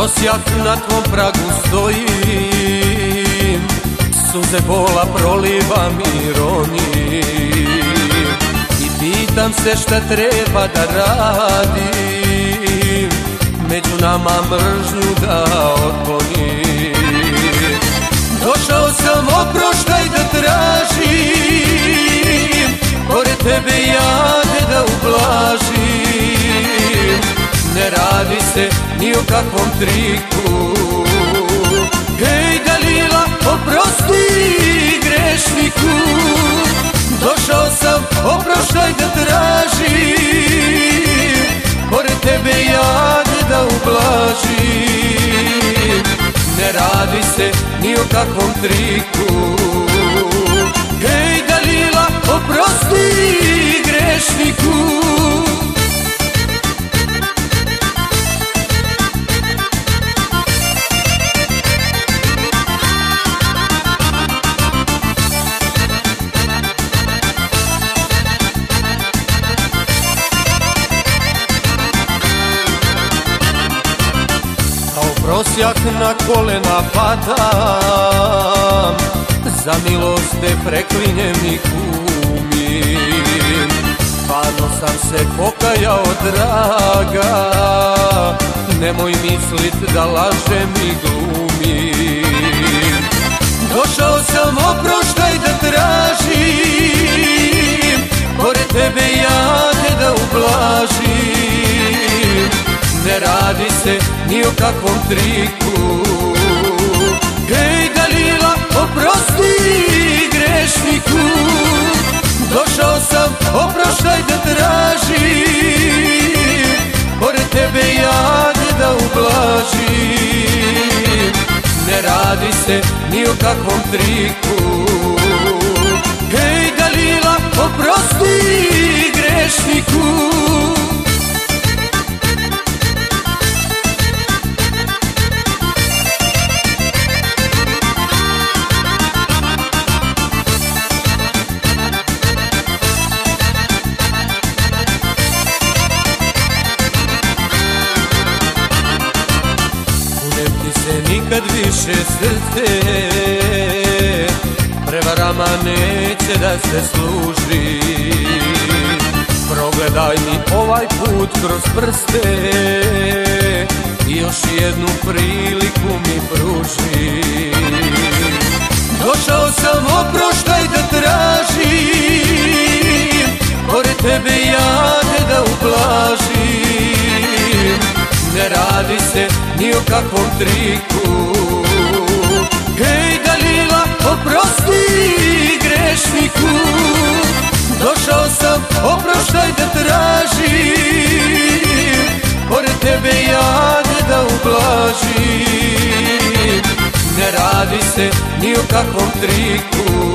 prosjak na tvom pragu stojim, suze bola prolivam i ronim, i pitam se šta treba da radim, među nama mržnju da otklonim. Došao sam oproštaj da tražim, pored tebe jade da ublažim. Ne radi se ni o kakvom triku, hej Dalila, oprosti grešniku. Došao sam oproštaj da tražim, pored tebe jade da ublažim. Ne radi se ni o kakvom triku, hej Dalila, oprosti grešniku. Prosjak na kolena padam, za milost te preklinjem i kumim. Stvarno sam se pokajao, draga, nemoj mislit da lažem i glumim. Došao sam oproštaj da tražim, pored tebe jade da ublažim. Ne radi se ni o kakvom triku, hej Dalila, oprosti grešniku. Došao sam oproštaj da tražim, pored tebe jade da ublažim. Ne radi se ni o kakvom triku, hej Dalila, oprosti grešniku. Nikad više srce prevarama neće da se služi. Progledaj mi ovaj put kroz prste i još jednu priliku mi pruži. Došao sam oproštaj da tražim, pored tebe jade da ublažim. Ne radi se ni o kakvom triku, hej Dalila, oprosti grešniku. Došao sam oproštaj da tražim, pored tebe jade da ublažim. Ne radi se ni o kakvom triku,